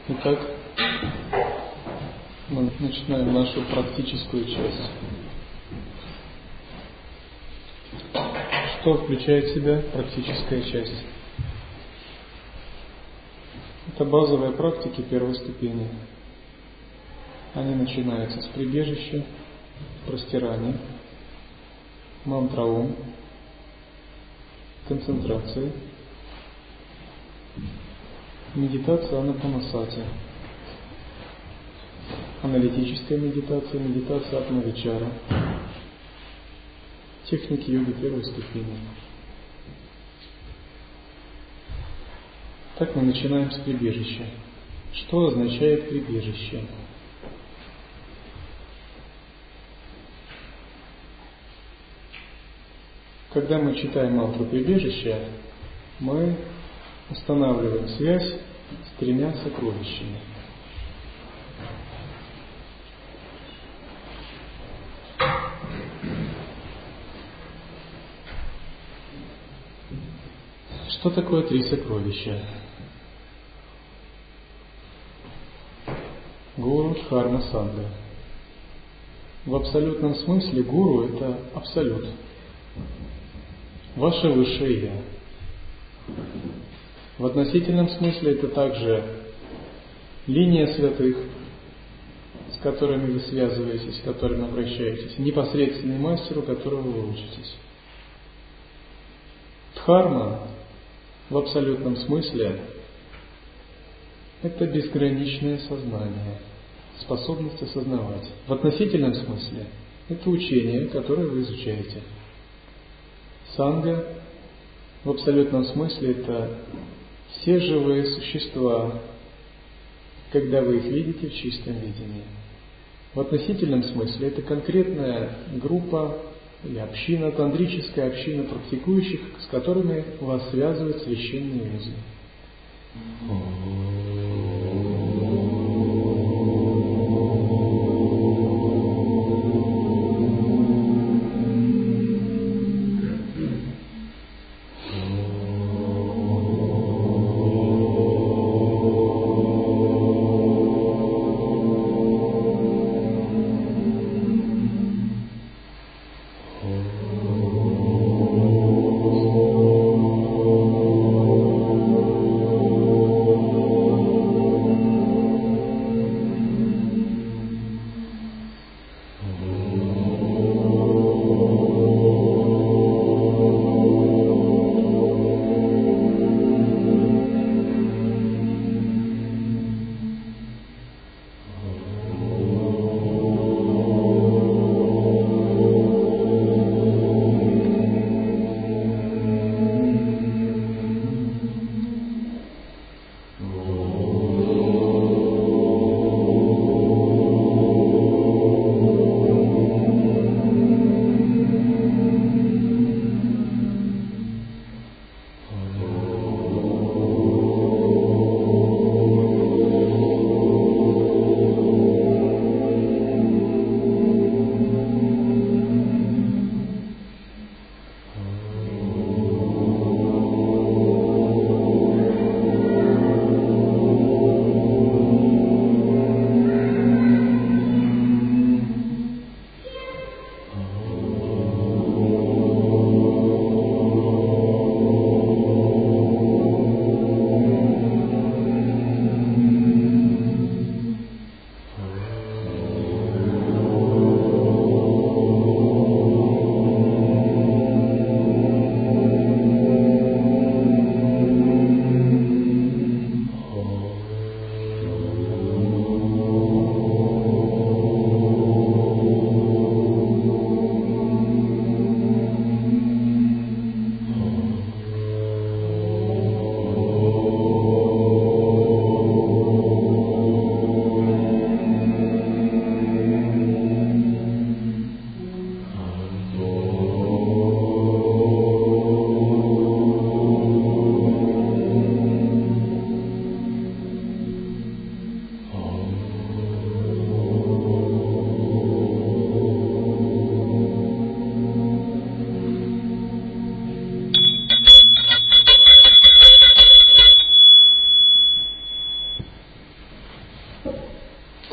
Итак, мы начинаем нашу практическую часть. Что включает в себя практическая часть? Это базовые практики первой ступени. Они начинаются с прибежища, простирания, мантра Ом, концентрации, медитация Анапанасати, аналитическая медитация, медитация Атма-вичара, техники йоги первой ступени. Так мы начинаем с прибежища. Что означает прибежище? Когда мы читаем мантру прибежища, мы устанавливаем связь с тремя сокровищами. Что такое три сокровища? Гуру, Дхарма, Санга. В абсолютном смысле гуру – это абсолют. Ваше высшее Я. В относительном смысле это также линия святых, с которыми вы связываетесь, с которыми обращаетесь, непосредственный мастер, у которого вы учитесь. Дхарма в абсолютном смысле это безграничное сознание, способность осознавать. В относительном смысле это учение, которое вы изучаете. Санга в абсолютном смысле это все живые существа, когда вы их видите в чистом видении. В относительном смысле это конкретная группа или община, тантрическая община практикующих, с которыми вас связывают священные узы.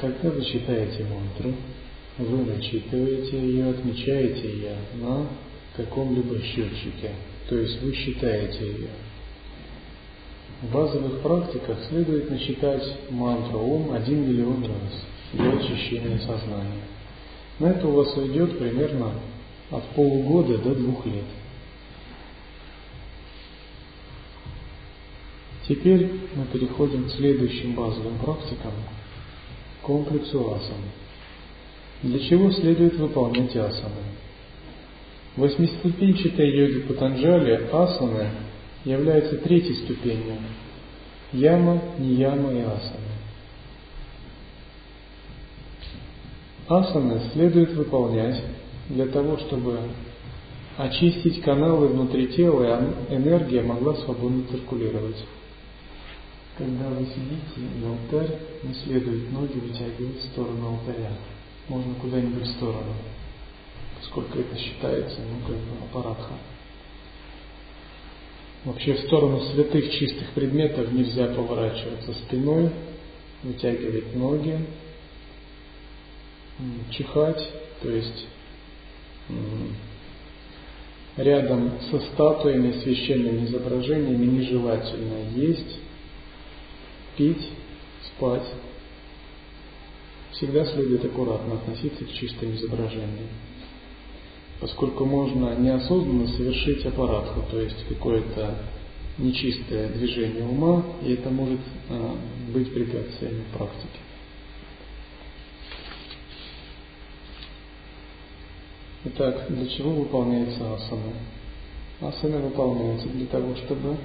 Когда вы читаете мантру, вы начитываете ее, отмечаете ее на каком-либо счетчике, то есть вы считаете ее. В базовых практиках следует начитать мантру Ом 1 миллион раз для очищения сознания. На это у вас уйдет примерно от полугода до 2 лет. Теперь мы переходим к следующим базовым практикам, комплексу асан. Для чего следует выполнять асаны? В восьмиступенчатой йоге Патанджали асаны являются третьей ступенью – яма, нияма и асаны. Асаны следует выполнять для того, чтобы очистить каналы внутри тела, и энергия могла свободно циркулировать. Когда вы сидите на алтарь, не следует ноги вытягивать в сторону алтаря. Можно куда-нибудь в сторону, поскольку это считается, аппаратха. Вообще в сторону святых чистых предметов нельзя поворачиваться спиной, вытягивать ноги, чихать, то есть рядом со статуями, священными изображениями нежелательно есть, пить, спать. Всегда следует аккуратно относиться к чистым изображениям, поскольку можно неосознанно совершить аппаратху, то есть какое-то нечистое движение ума, и это может быть препятствием практике. Итак, для чего выполняется асана? Асана выполняется для того, чтобы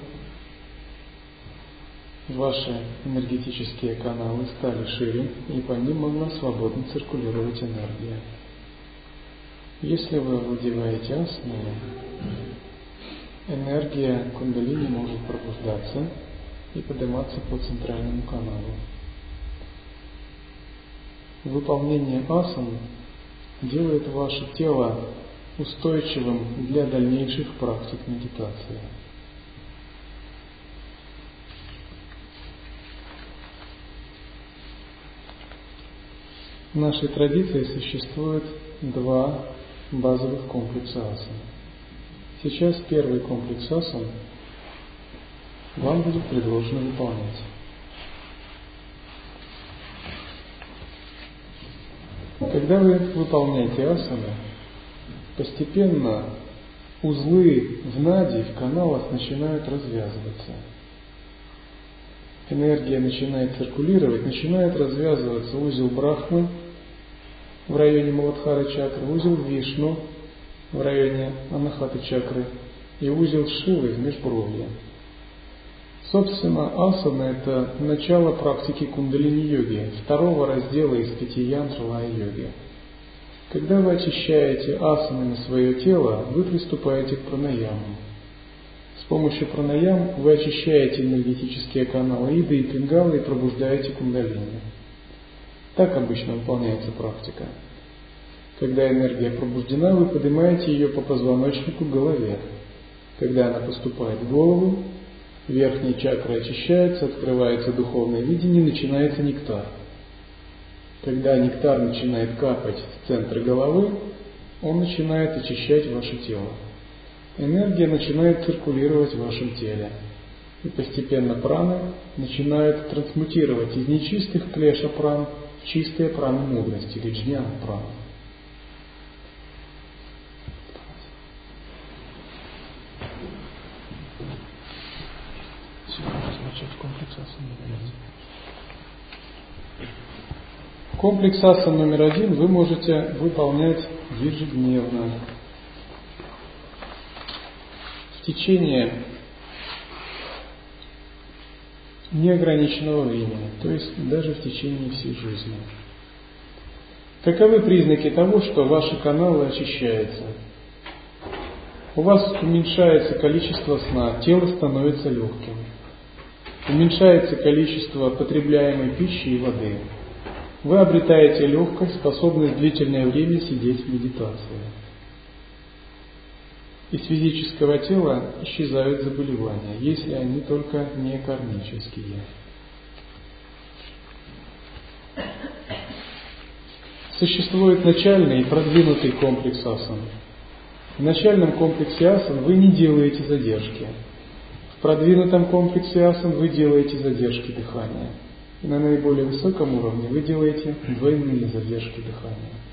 ваши энергетические каналы стали шире, и по ним могла свободно циркулировать энергия. Если вы овладеваете асаной, энергия кундалини может пробуждаться и подниматься по центральному каналу. Выполнение асан делает ваше тело устойчивым для дальнейших практик медитации. В нашей традиции существует 2 базовых комплекса асан. Сейчас первый комплекс асан вам будет предложено выполнять. Когда вы выполняете асаны, постепенно узлы в нади, в каналах начинают развязываться. Энергия начинает циркулировать, начинает развязываться узел Брахмы в районе Маладхара чакры, узел Вишну в районе Анахаты чакры и узел Шивы в межбровье. Собственно, асана – это начало практики кундалини-йоги, 2 раздела из 5 янтр лая-йоги. Когда вы очищаете асанами свое тело, вы приступаете к пранаямам. С помощью пранаям вы очищаете энергетические каналы Иды и Пингалы и пробуждаете кундалини. Так обычно выполняется практика. Когда энергия пробуждена, вы поднимаете ее по позвоночнику к голове. Когда она поступает в голову, верхние чакры очищаются, открывается духовное видение, начинается нектар. Когда нектар начинает капать в центр головы, он начинает очищать ваше тело. Энергия начинает циркулировать в вашем теле. И постепенно праны начинают трансмутировать из нечистых клеша пран в чистые праны мудрости, или джняна праны. Комплекс асан номер 1 вы можете выполнять ежедневно в течение неограниченного времени, то есть даже в течение всей жизни. Каковы признаки того, что ваши каналы очищаются? У вас уменьшается количество сна, тело становится легким. Уменьшается количество потребляемой пищи и воды. Вы обретаете легкость, способность длительное время сидеть в медитации. Из физического тела исчезают заболевания, если они только не кармические. Существует начальный и продвинутый комплекс асан. В начальном комплексе асан вы не делаете задержки. В продвинутом комплексе асан вы делаете задержки дыхания. И на наиболее высоком уровне вы делаете двойные задержки дыхания.